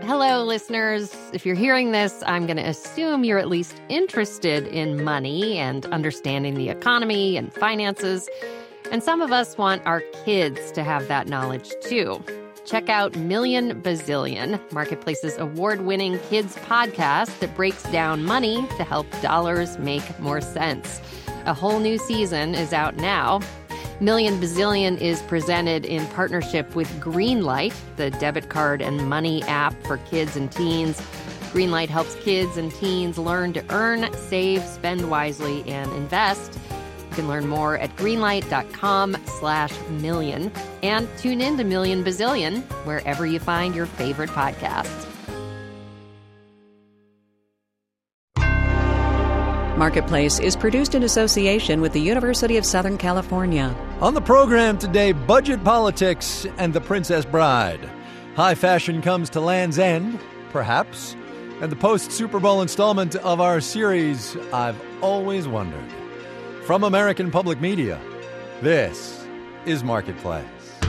Hello, listeners. If you're hearing this, I'm going to assume you're at least interested in money and understanding the economy and finances. And some of us want our kids to have that knowledge, too. Check out Million Bazillion, Marketplace's award-winning kids podcast that breaks down money to help dollars make more sense. A whole new season is out now. Million Bazillion is presented in partnership with Greenlight, the debit card and money app for kids and teens. Greenlight helps kids and teens learn to earn, save, spend wisely, and invest. You can learn more at greenlight.com/million. And tune in to Million Bazillion wherever you find your favorite podcasts. Marketplace is produced in association with the University of Southern California. On the program today, budget politics and The Princess Bride. High fashion comes to Land's End, perhaps, and the post-Super Bowl installment of our series, I've Always Wondered. From American Public Media, this is Marketplace.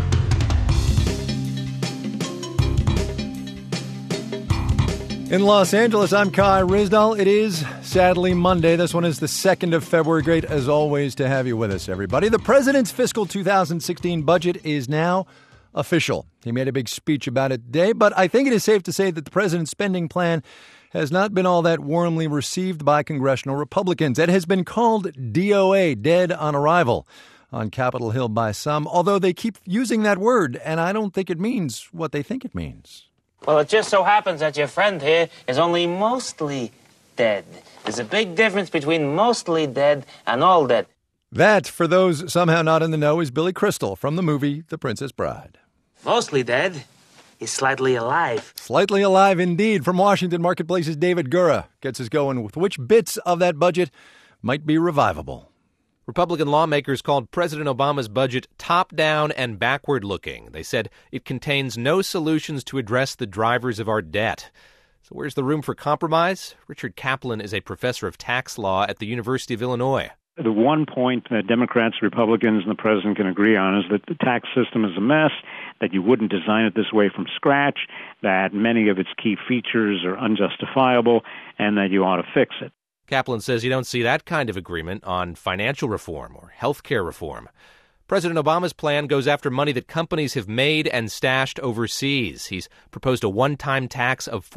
In Los Angeles, I'm Kai Ryssdal. It is, sadly, Monday. This one is the 2nd of February. Great, as always, to have you with us, everybody. The president's fiscal 2016 budget is now official. He made a big speech about it today, but I think it is safe to say that the president's spending plan has not been all that warmly received by congressional Republicans. It has been called DOA, dead on arrival, on Capitol Hill by some, although they keep using that word, and I don't think it means what they think it means. Well, it just so happens that your friend here is only mostly dead. There's a big difference between mostly dead and all dead. That, for those somehow not in the know, is Billy Crystal from the movie The Princess Bride. Mostly dead is slightly alive. Slightly alive indeed. From Washington, Marketplace's David Gura gets us going with which bits of that budget might be revivable. Republican lawmakers called President Obama's budget top-down and backward-looking. They said it contains no solutions to address the drivers of our debt. So where's the room for compromise? Richard Kaplan is a professor of tax law at the University of Illinois. The one point that Democrats, Republicans, and the president can agree on is that the tax system is a mess, that you wouldn't design it this way from scratch, that many of its key features are unjustifiable, and that you ought to fix it. Kaplan says you don't see that kind of agreement on financial reform or health care reform. President Obama's plan goes after money that companies have made and stashed overseas. He's proposed a one-time tax of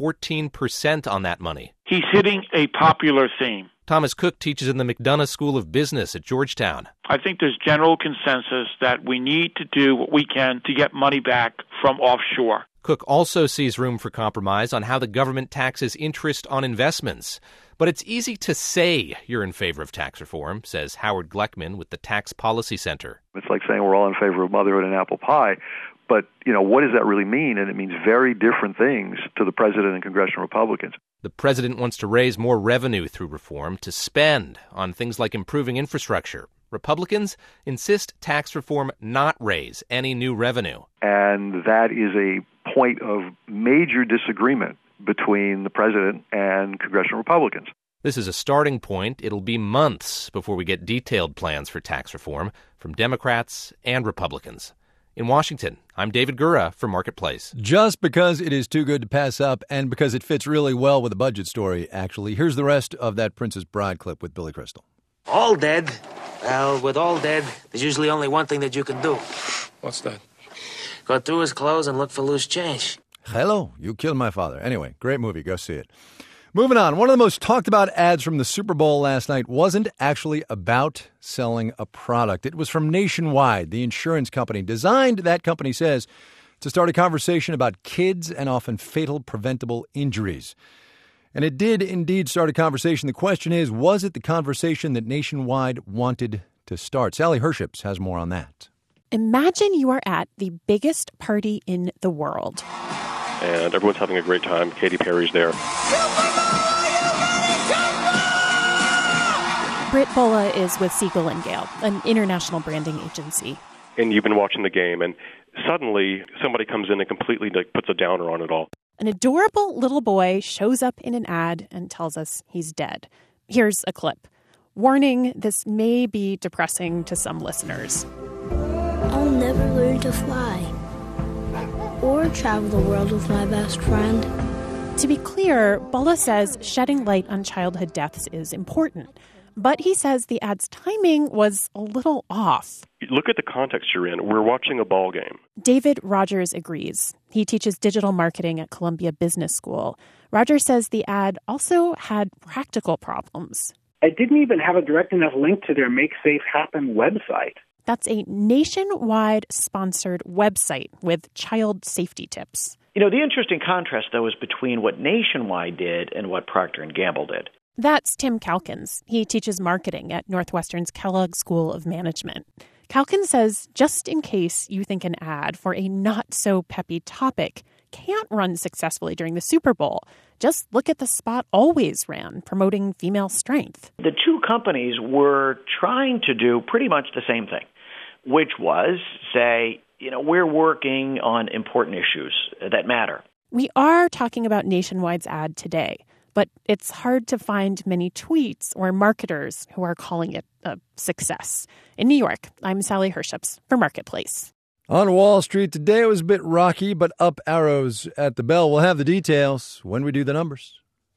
14% on that money. He's hitting a popular theme. Thomas Cook teaches in the McDonough School of Business at Georgetown. I think there's general consensus that we need to do what we can to get money back from offshore. Cook also sees room for compromise on how the government taxes interest on investments. But it's easy to say you're in favor of tax reform, says Howard Gleckman with the Tax Policy Center. It's like saying we're all in favor of motherhood and apple pie. But, what does that really mean? And it means very different things to the president and congressional Republicans. The president wants to raise more revenue through reform to spend on things like improving infrastructure. Republicans insist tax reform not raise any new revenue. And that is a point of major disagreement between the president and congressional Republicans. This is a starting point. It'll be months before we get detailed plans for tax reform from Democrats and Republicans. In Washington, I'm David Gura for Marketplace. Just because it is too good to pass up and because it fits really well with the budget story, actually, here's the rest of that Princess Bride clip with Billy Crystal. All dead? Well, with all dead, there's usually only one thing that you can do. What's that? Go through his clothes and look for loose change. Hello, you killed my father. Anyway, great movie. Go see it. Moving on. One of the most talked about ads from the Super Bowl last night wasn't actually about selling a product. It was from Nationwide, the insurance company, designed, that company says, to start a conversation about kids and often fatal preventable injuries. And it did indeed start a conversation. The question is, was it the conversation that Nationwide wanted to start? Sally Herships has more on that. Imagine you are at the biggest party in the world. And everyone's having a great time. Katy Perry's there. Britt Bola is with Siegel & Gale, an international branding agency. And you've been watching the game, and suddenly somebody comes in and completely puts a downer on it all. An adorable little boy shows up in an ad and tells us he's dead. Here's a clip. Warning, this may be depressing to some listeners. I'll never learn to fly. or travel the world with my best friend. To be clear, Bala says shedding light on childhood deaths is important. But he says the ad's timing was a little off. Look at the context you're in. We're watching a ball game. David Rogers agrees. He teaches digital marketing at Columbia Business School. Rogers says the ad also had practical problems. It didn't even have a direct enough link to their Make Safe Happen website. That's a nationwide sponsored website with child safety tips. You know, the interesting contrast, though, is between what Nationwide did and what Procter & Gamble did. That's Tim Calkins. He teaches marketing at Northwestern's Kellogg School of Management. Calkins says just in case you think an ad for a not-so-peppy topic can't run successfully during the Super Bowl, just look at the spot Always ran, promoting female strength. The two companies were trying to do pretty much the same thing, which was say, you know, we're working on important issues that matter. We are talking about Nationwide's ad today, but it's hard to find many tweets or marketers who are calling it a success. In New York, I'm Sally Herships for Marketplace. On Wall Street today, it was a bit rocky, but up arrows at the bell. We'll have the details when we do the numbers.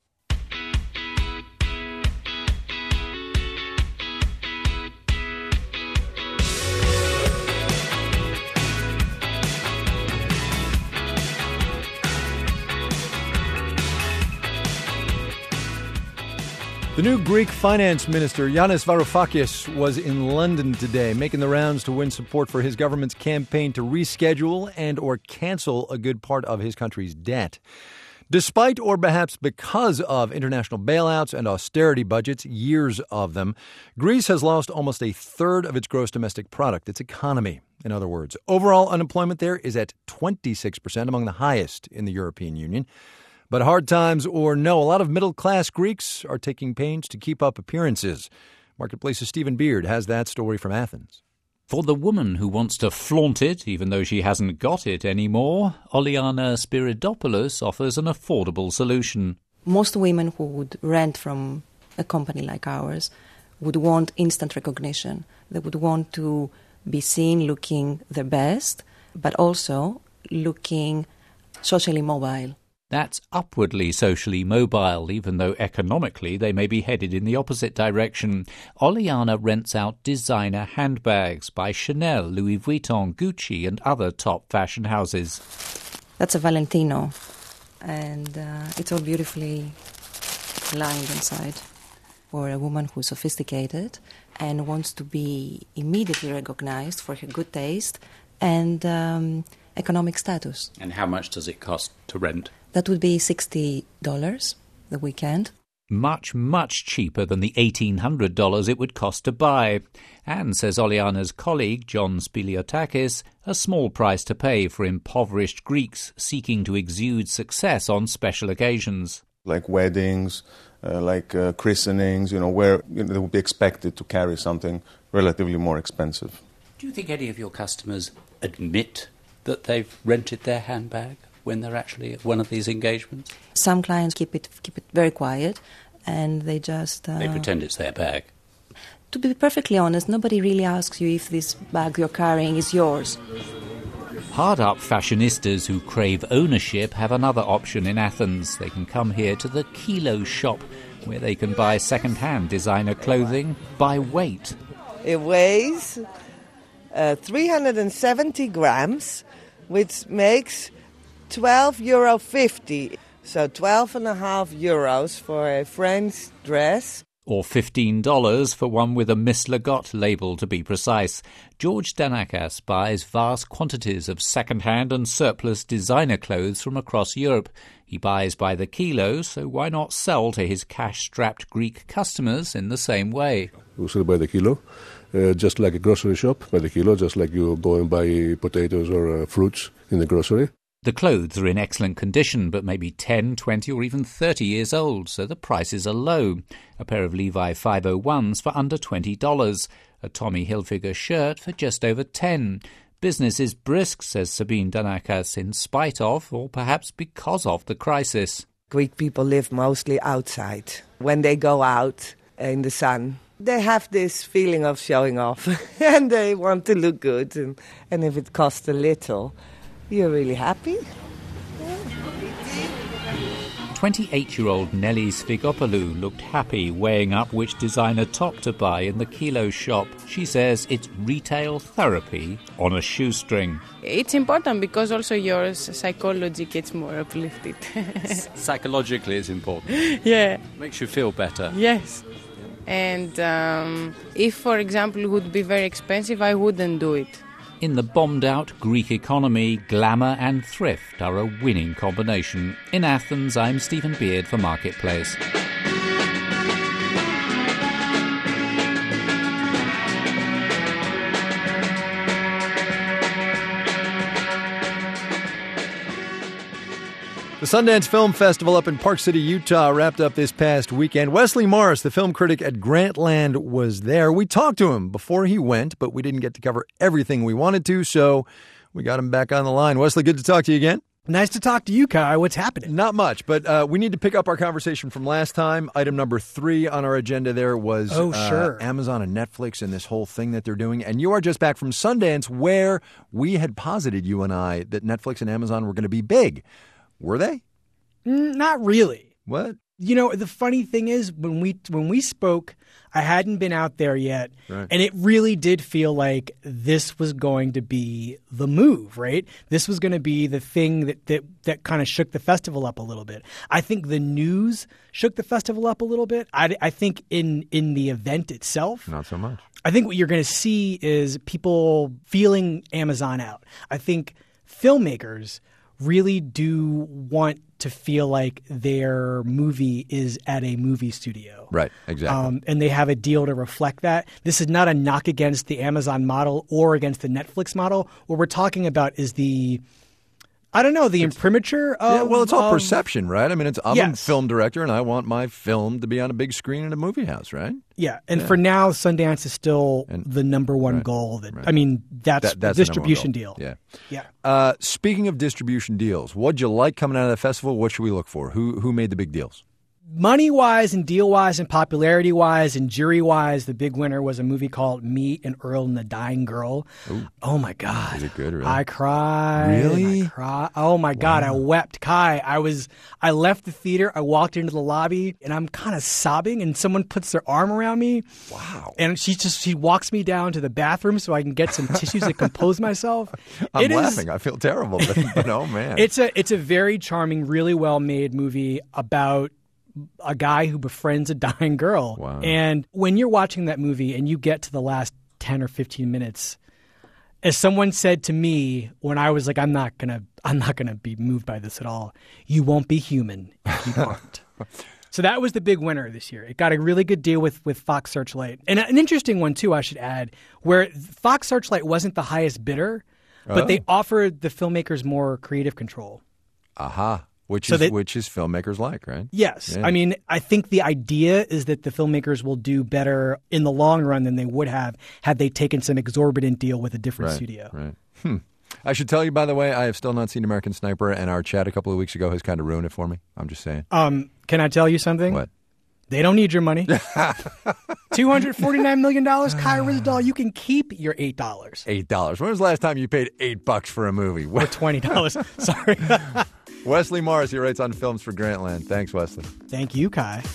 The new Greek finance minister, Yanis Varoufakis, was in London today, making the rounds to win support for his government's campaign to reschedule and or cancel a good part of his country's debt. Despite or perhaps because of international bailouts and austerity budgets, years of them, Greece has lost almost a third of its gross domestic product, its economy. In other words, overall unemployment there is at 26%, among the highest in the European Union. But hard times or no, a lot of middle-class Greeks are taking pains to keep up appearances. Marketplace's Stephen Beard has that story from Athens. For the woman who wants to flaunt it, even though she hasn't got it anymore, Oliana Spiridopoulos offers an affordable solution. Most women who would rent from a company like ours would want instant recognition. They would want to be seen looking their best, but also looking socially mobile. That's upwardly socially mobile, even though economically they may be headed in the opposite direction. Oliana rents out designer handbags by Chanel, Louis Vuitton, Gucci and other top fashion houses. That's a Valentino, and it's all beautifully lined inside for a woman who's sophisticated and wants to be immediately recognized for her good taste and economic status. And how much does it cost to rent? That would be $60 the weekend. Much, much cheaper than the $1,800 it would cost to buy. And, says Oliana's colleague, John Spiliotakis, a small price to pay for impoverished Greeks seeking to exude success on special occasions. Like weddings, christenings, where they would be expected to carry something relatively more expensive. Do you think any of your customers admit that they've rented their handbag when they're actually at one of these engagements? Some clients keep it very quiet, and they just... They pretend it's their bag. To be perfectly honest, nobody really asks you if this bag you're carrying is yours. Hard-up fashionistas who crave ownership have another option in Athens. They can come here to the Kilo shop, where they can buy second-hand designer clothing by weight. It weighs 370 grams, which makes €12.50, so 12.5 euros for a French dress. Or $15 for one with a Miss Legotte label, to be precise. George Danakas buys vast quantities of second-hand and surplus designer clothes from across Europe. He buys by the kilo, so why not sell to his cash-strapped Greek customers in the same way? We sell by the kilo, just like a grocery shop, by the kilo, just like you go and buy potatoes or fruits in the grocery. The clothes are in excellent condition, but maybe 10, 20 or even 30 years old, so the prices are low. A pair of Levi 501s for under $20, a Tommy Hilfiger shirt for just over $10. Business is brisk, says Sabine Danakas, in spite of, or perhaps because of, the crisis. Greek people live mostly outside. When they go out in the sun, they have this feeling of showing off, and they want to look good, and if it costs a little... You're really happy? 28-year-old Nelly Svigopoulou looked happy weighing up which designer top to buy in the Kilo shop. She says it's retail therapy on a shoestring. It's important because also your psychology gets more uplifted. Psychologically it's important. Yeah. Makes you feel better. Yes. And if, for example, it would be very expensive, I wouldn't do it. In the bombed-out Greek economy, glamour and thrift are a winning combination. In Athens, I'm Stephen Beard for Marketplace. The Sundance Film Festival up in Park City, Utah, wrapped up this past weekend. Wesley Morris, the film critic at Grantland, was there. We talked to him before he went, but we didn't get to cover everything we wanted to, so we got him back on the line. Wesley, good to talk to you again. Nice to talk to you, Kai. What's happening? Not much, but we need to pick up our conversation from last time. Item number 3 on our agenda there was Amazon and Netflix and this whole thing that they're doing. And you are just back from Sundance, where we had posited, you and I, that Netflix and Amazon were going to be big. Were they? Not really. What? You know, the funny thing is, when we spoke, I hadn't been out there yet, right. And it really did feel like this was going to be the move, right? This was going to be the thing that kind of shook the festival up a little bit. I think the news shook the festival up a little bit. I think in the event itself, not so much. I think what you're going to see is people feeling Amazon out. I think filmmakers really do want to feel like their movie is at a movie studio. Right, exactly. And they have a deal to reflect that. This is not a knock against the Amazon model or against the Netflix model. What we're talking about is the imprimatur of... Yeah, well, it's all perception, right? I mean, I'm yes. a film director, and I want my film to be on a big screen in a movie house, right? Yeah, and for now, Sundance is still the number one goal. That's the distribution deal. Yeah. Speaking of distribution deals, what'd you like coming out of the festival? What should we look for? Who made the big deals? Money-wise and deal-wise and popularity-wise and jury-wise, the big winner was a movie called Me and Earl and the Dying Girl. Ooh. Oh, my God. Is it good, really? I cried. Really? Oh, my God. I wept. Kai, I left the theater. I walked into the lobby, and I'm kind of sobbing, and someone puts their arm around me. Wow. And she walks me down to the bathroom so I can get some tissues to compose myself. I'm laughing. I feel terrible, but oh, man. It's a very charming, really well-made movie about a guy who befriends a dying girl. Wow. And when you're watching that movie and you get to the last 10 or 15 minutes, as someone said to me when I was like, I'm not gonna be moved by this at all, you won't be human if you aren't. So that was the big winner this year. It got a really good deal with Fox Searchlight. And an interesting one, too, I should add, where Fox Searchlight wasn't the highest bidder, but they offered the filmmakers more creative control. Aha. Which is filmmakers like, right? Yes. Yeah. I mean, I think the idea is that the filmmakers will do better in the long run than they would have had they taken some exorbitant deal with a different studio. Right. I should tell you, by the way, I have still not seen American Sniper, and our chat a couple of weeks ago has kind of ruined it for me. I'm just saying. Can I tell you something? What? They don't need your money. $249 million, Kai Ryssdal, you can keep your $8. $8. When was the last time you paid $8 for a movie? Or $20. Sorry. Wesley Morris, he writes on films for Grantland. Thanks, Wesley. Thank you, Kai.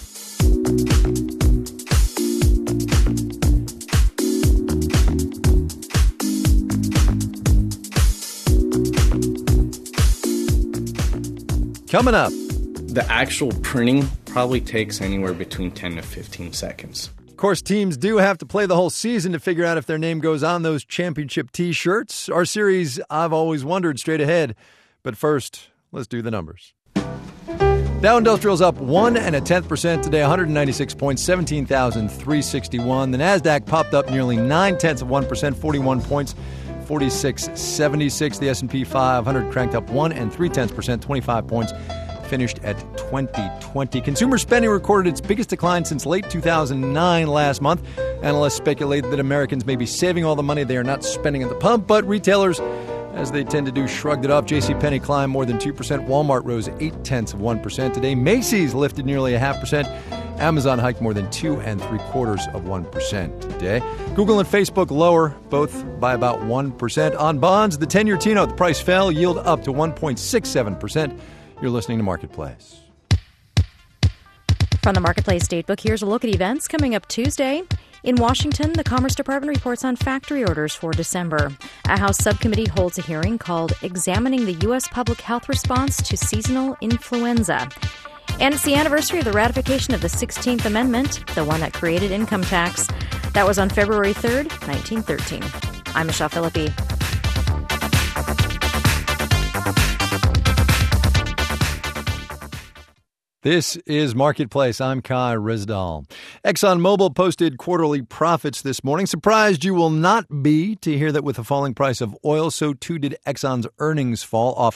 Coming up. The actual printing probably takes anywhere between 10 to 15 seconds. Of course, teams do have to play the whole season to figure out if their name goes on those championship T-shirts. Our series, I've Always Wondered, straight ahead. But first, let's do the numbers. Dow Industrial's up 1.1% today, 196 points, 17,361. The Nasdaq popped up nearly 0.9%, 41 points, 4676. The S&P 500 cranked up 1.3%, 25 points, finished at 2020. Consumer spending recorded its biggest decline since late 2009 last month. Analysts speculate that Americans may be saving all the money they are not spending at the pump, but retailers, as they tend to do, shrugged it off. JCPenney climbed more than 2%. Walmart rose 0.8% today. Macy's lifted nearly 0.5%. Amazon hiked more than 2 3/4% today. Google and Facebook lower, both by about 1%. On bonds, the 10-year T-note, the price fell, yield up to 1.67%. You're listening to Marketplace. From the Marketplace Datebook, here's a look at events coming up Tuesday. In Washington, the Commerce Department reports on factory orders for December. A House subcommittee holds a hearing called Examining the U.S. Public Health Response to Seasonal Influenza. And it's the anniversary of the ratification of the 16th Amendment, the one that created income tax. That was on February 3rd, 1913. I'm Michelle Philippi. This is Marketplace. I'm Kai Rizdal. ExxonMobil posted quarterly profits this morning. Surprised you will not be to hear that with the falling price of oil, so too did Exxon's earnings fall off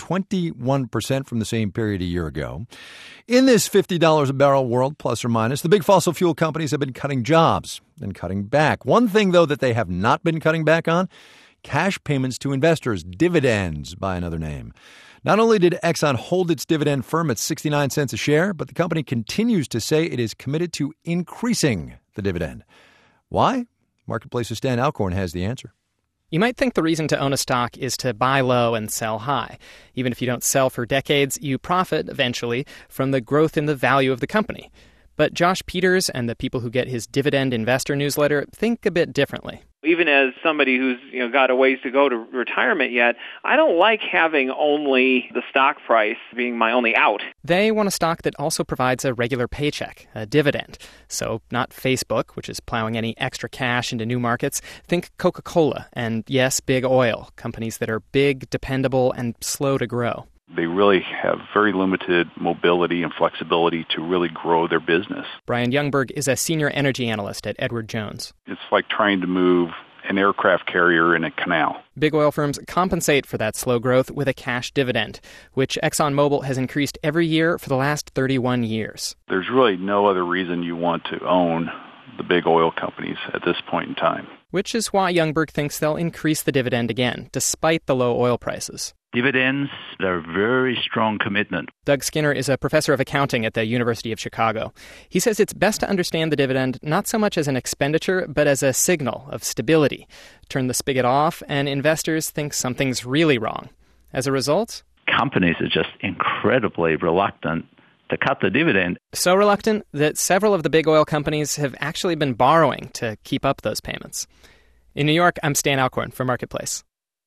21% from the same period a year ago. In this $50 a barrel world, plus or minus, the big fossil fuel companies have been cutting jobs and cutting back. One thing, though, that they have not been cutting back on, cash payments to investors, dividends by another name. Not only did Exxon hold its dividend firm at 69 cents a share, but the company continues to say it is committed to increasing the dividend. Why? Marketplace's Stan Alcorn has the answer. You might think the reason to own a stock is to buy low and sell high. Even if you don't sell for decades, you profit eventually from the growth in the value of the company. But Josh Peters and the people who get his Dividend Investor newsletter think a bit differently. Even as somebody who's got a ways to go to retirement yet, I don't like having only the stock price being my only out. They want a stock that also provides a regular paycheck, a dividend. So not Facebook, which is plowing any extra cash into new markets. Think Coca-Cola and, yes, big oil, companies that are big, dependable, and slow to grow. They really have very limited mobility and flexibility to really grow their business. Brian Youngberg is a senior energy analyst at Edward Jones. It's like trying to move an aircraft carrier in a canal. Big oil firms compensate for that slow growth with a cash dividend, which ExxonMobil has increased every year for the last 31 years. There's really no other reason you want to own the big oil companies at this point in time. Which is why Youngberg thinks they'll increase the dividend again, despite the low oil prices. Dividends are a very strong commitment. Doug Skinner is a professor of accounting at the University of Chicago. He says it's best to understand the dividend not so much as an expenditure, but as a signal of stability. Turn the spigot off, and investors think something's really wrong. As a result, companies are just incredibly reluctant to cut the dividend. So reluctant that several of the big oil companies have actually been borrowing to keep up those payments. In New York, I'm Stan Alcorn for Marketplace.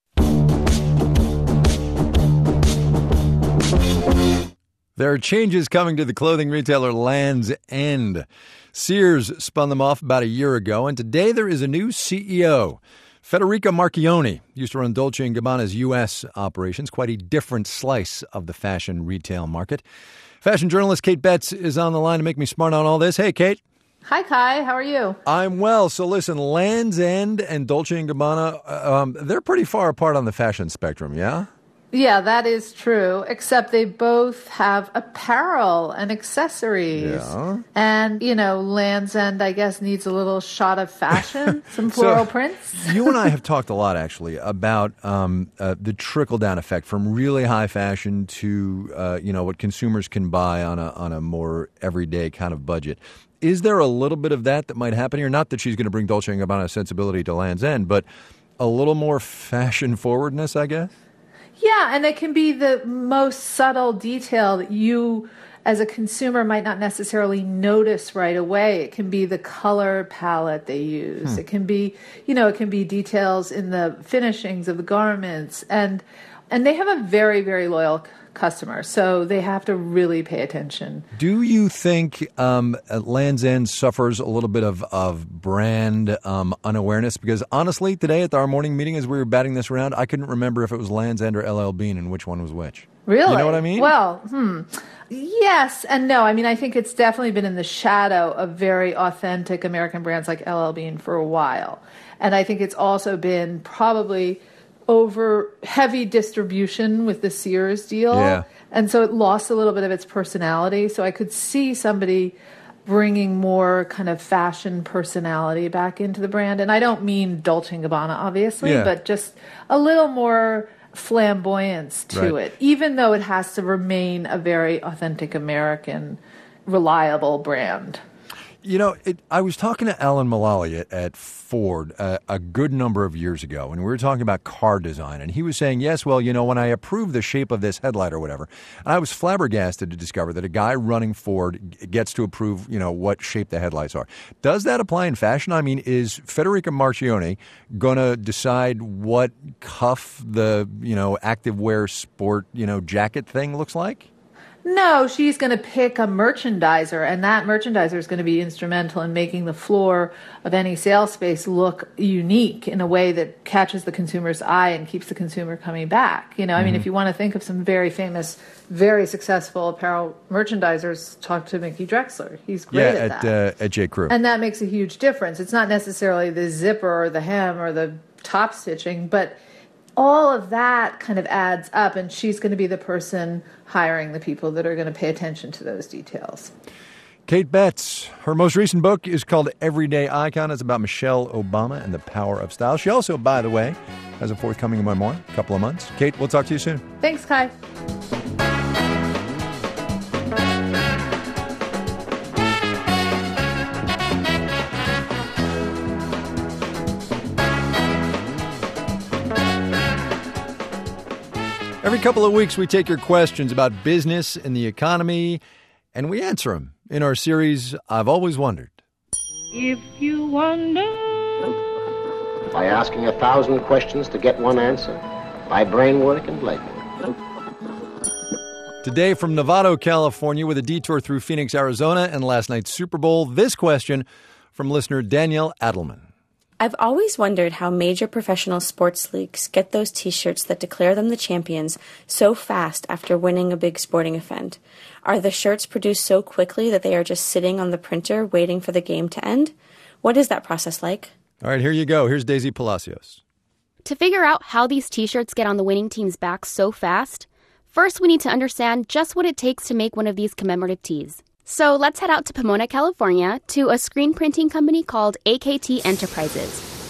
There are changes coming to the clothing retailer Land's End. Sears spun them off about a year ago, and today there is a new CEO. Federica Marchioni used to run Dolce & Gabbana's U.S. operations, quite a different slice of the fashion retail market. Fashion journalist Kate Betts is on the line to make me smart on all this. Hey, Kate. Hi, Kai. How are you? I'm well. So listen, Land's End and Dolce & Gabbana, they're pretty far apart on the fashion spectrum, yeah? Yeah, that is true, except they both have apparel and accessories. Yeah. And, Land's End, I guess, needs a little shot of fashion, some floral prints. You and I have talked a lot, actually, about the trickle-down effect from really high fashion to, what consumers can buy on a more everyday kind of budget. Is there a little bit of that might happen here? Not that she's going to bring Dolce & Gabbana sensibility to Land's End, but a little more fashion forwardness, I guess? Yeah, and it can be the most subtle detail that you, as a consumer, might not necessarily notice right away. It can be the color palette they use. It can be, it can be details in the finishings of the garments. And they have a very, very loyal customer, so they have to really pay attention. Do you think Land's End suffers a little bit of brand unawareness? Because honestly, today at our morning meeting as we were batting this around, I couldn't remember if it was Land's End or LL Bean and which one was which. Really? You know what I mean? Well, yes and no. I mean, I think it's definitely been in the shadow of very authentic American brands like LL Bean for a while. And I think it's also been probably over heavy distribution with the Sears deal. Yeah. And so it lost a little bit of its personality. So I could see somebody bringing more kind of fashion personality back into the brand. And I don't mean Dolce & Gabbana, obviously, but just a little more flamboyance to it, even though it has to remain a very authentic American reliable brand. You know, I was talking to Alan Mullally at Ford a good number of years ago, and we were talking about car design, and he was saying, yes, well, you know, when I approved the shape of this headlight or whatever, and I was flabbergasted to discover that a guy running Ford gets to approve, you know, what shape the headlights are. Does that apply in fashion? I mean, is Federica Marchione going to decide what cuff the, you know, activewear sport, you know, jacket thing looks like? No, she's going to pick a merchandiser, and that merchandiser is going to be instrumental in making the floor of any sales space look unique in a way that catches the consumer's eye and keeps the consumer coming back. You know, I mean, if you want to think of some very famous, very successful apparel merchandisers, talk to Mickey Drexler. He's great at that. At J. Crew. And that makes a huge difference. It's not necessarily the zipper or the hem or the top stitching, but all of that kind of adds up, and she's going to be the person hiring the people that are going to pay attention to those details. Kate Betts, her most recent book is called Everyday Icon. It's about Michelle Obama and the power of style. She also, by the way, has a forthcoming memoir, a couple of months. Kate, we'll talk to you soon. Thanks, Kai. Every couple of weeks, we take your questions about business and the economy, and we answer them in our series, I've Always Wondered. If you wonder... By asking 1,000 questions to get one answer. By brain work and leg work. Today from Novato, California, with a detour through Phoenix, Arizona, and last night's Super Bowl, this question from listener Danielle Adelman. I've always wondered how major professional sports leagues get those T-shirts that declare them the champions so fast after winning a big sporting event. Are the shirts produced so quickly that they are just sitting on the printer waiting for the game to end? What is that process like? All right, here you go. Here's Daisy Palacios. To figure out how these T-shirts get on the winning team's back so fast, first we need to understand just what it takes to make one of these commemorative tees. So let's head out to Pomona, California, to a screen printing company called AKT Enterprises.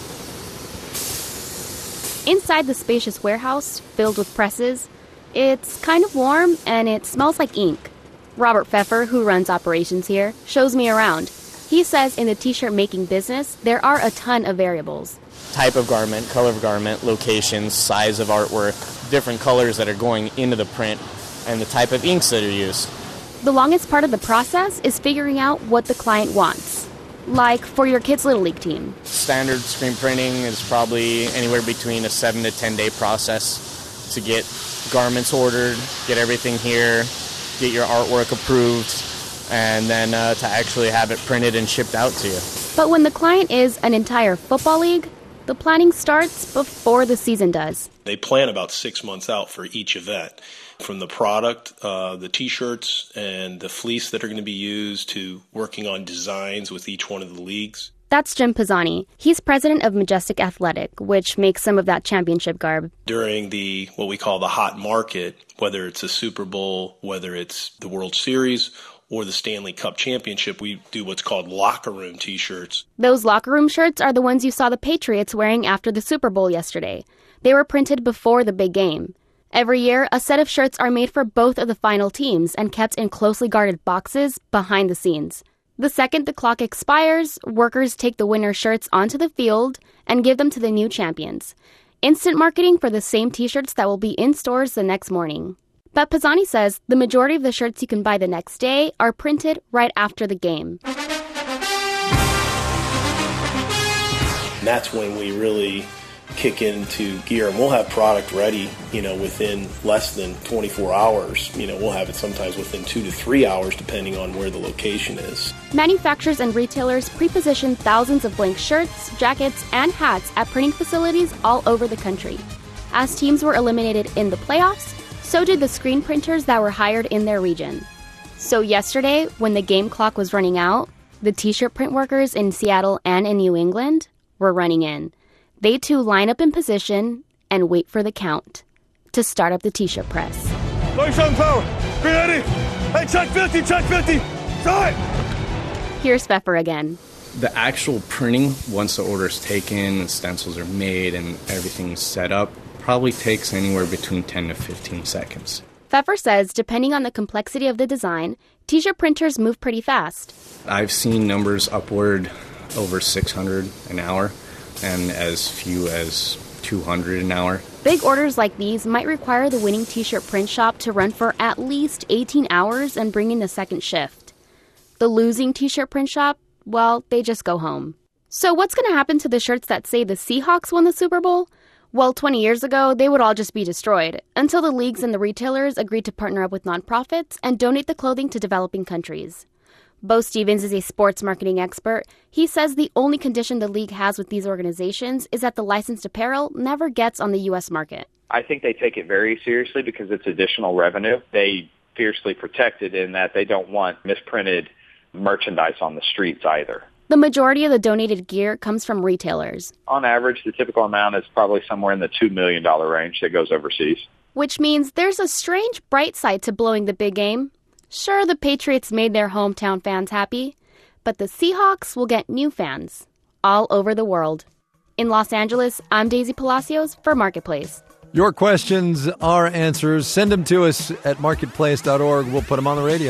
Inside the spacious warehouse, filled with presses, it's kind of warm and it smells like ink. Robert Pfeffer, who runs operations here, shows me around. He says in the t-shirt making business, there are a ton of variables. Type of garment, color of garment, locations, size of artwork, different colors that are going into the print, and the type of inks that are used. The longest part of the process is figuring out what the client wants. Like for your kid's Little League team. Standard screen printing is probably anywhere between a 7 to 10 day process to get garments ordered, get everything here, get your artwork approved, and then to actually have it printed and shipped out to you. But when the client is an entire football league, the planning starts before the season does. They plan about 6 months out for each event. From the product, the T-shirts, and the fleece that are going to be used, to working on designs with each one of the leagues. That's Jim Pisani. He's president of Majestic Athletic, which makes some of that championship garb. During what we call the hot market, whether it's a Super Bowl, whether it's the World Series, or the Stanley Cup Championship, we do what's called locker room T-shirts. Those locker room shirts are the ones you saw the Patriots wearing after the Super Bowl yesterday. They were printed before the big game. Every year, a set of shirts are made for both of the final teams and kept in closely guarded boxes behind the scenes. The second the clock expires, workers take the winner shirts onto the field and give them to the new champions. Instant marketing for the same T-shirts that will be in stores the next morning. But Pisani says the majority of the shirts you can buy the next day are printed right after the game. That's when we really kick into gear, and we'll have product ready, within less than 24 hours. We'll have it sometimes within 2 to 3 hours, depending on where the location is. Manufacturers and retailers pre-position thousands of blank shirts, jackets, and hats at printing facilities all over the country. As teams were eliminated in the playoffs, so did the screen printers that were hired in their region. So yesterday, when the game clock was running out, the T-shirt print workers in Seattle and in New England were running in. They too line up in position and wait for the count to start up the T-shirt press. Motion power, be ready. Hey, check 50, start! Here's Pfeffer again. The actual printing, once the order is taken, the stencils are made, and everything's set up, probably takes anywhere between 10 to 15 seconds. Pfeffer says depending on the complexity of the design, t-shirt printers move pretty fast. I've seen numbers upward over 600 an hour and as few as 200 an hour. Big orders like these might require the winning t-shirt print shop to run for at least 18 hours and bring in a second shift. The losing t-shirt print shop, well, they just go home. So what's going to happen to the shirts that say the Seahawks won the Super Bowl? Well, 20 years ago, they would all just be destroyed until the leagues and the retailers agreed to partner up with nonprofits and donate the clothing to developing countries. Bo Stevens is a sports marketing expert. He says the only condition the league has with these organizations is that the licensed apparel never gets on the U.S. market. I think they take it very seriously because it's additional revenue. They fiercely protect it in that they don't want misprinted merchandise on the streets either. The majority of the donated gear comes from retailers. On average, the typical amount is probably somewhere in the $2 million range that goes overseas. Which means there's a strange bright side to blowing the big game. Sure, the Patriots made their hometown fans happy, but the Seahawks will get new fans all over the world. In Los Angeles, I'm Daisy Palacios for Marketplace. Your questions, our answers. Send them to us at marketplace.org. We'll put them on the radio.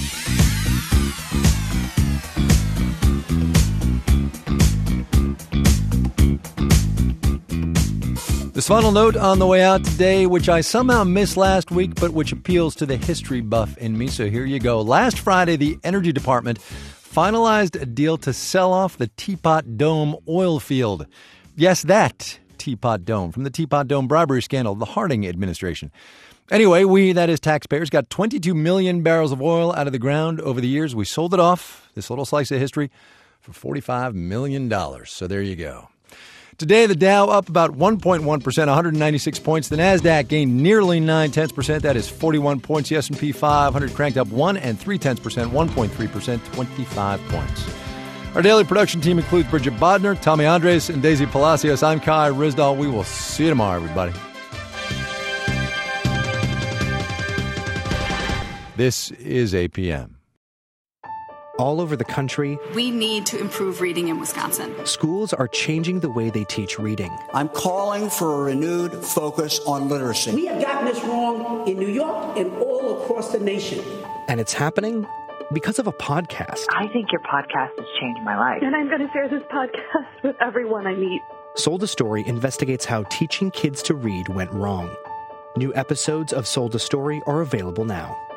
This final note on the way out today, which I somehow missed last week, but which appeals to the history buff in me. So here you go. Last Friday, the Energy Department finalized a deal to sell off the Teapot Dome oil field. Yes, that Teapot Dome from the Teapot Dome bribery scandal, the Harding administration. Anyway, we, that is taxpayers, got 22 million barrels of oil out of the ground over the years. We sold it off, this little slice of history, for $45 million. So there you go. Today, the Dow up about 1.1%, 196 points. The Nasdaq gained nearly 0.9%. That is 41 points. The S&P 500 cranked up 1.3%, 1.3%, 25 points. Our daily production team includes Bridget Bodner, Tommy Andres, and Daisy Palacios. I'm Kai Ryssdal. We will see you tomorrow, everybody. This is APM. All over the country, we need to improve reading in Wisconsin. Schools are changing the way they teach reading. I'm calling for a renewed focus on literacy. We have gotten this wrong in New York and all across the nation. And it's happening because of a podcast. I think your podcast has changed my life. And I'm going to share this podcast with everyone I meet. Sold a Story investigates how teaching kids to read went wrong. New episodes of Sold a Story are available now.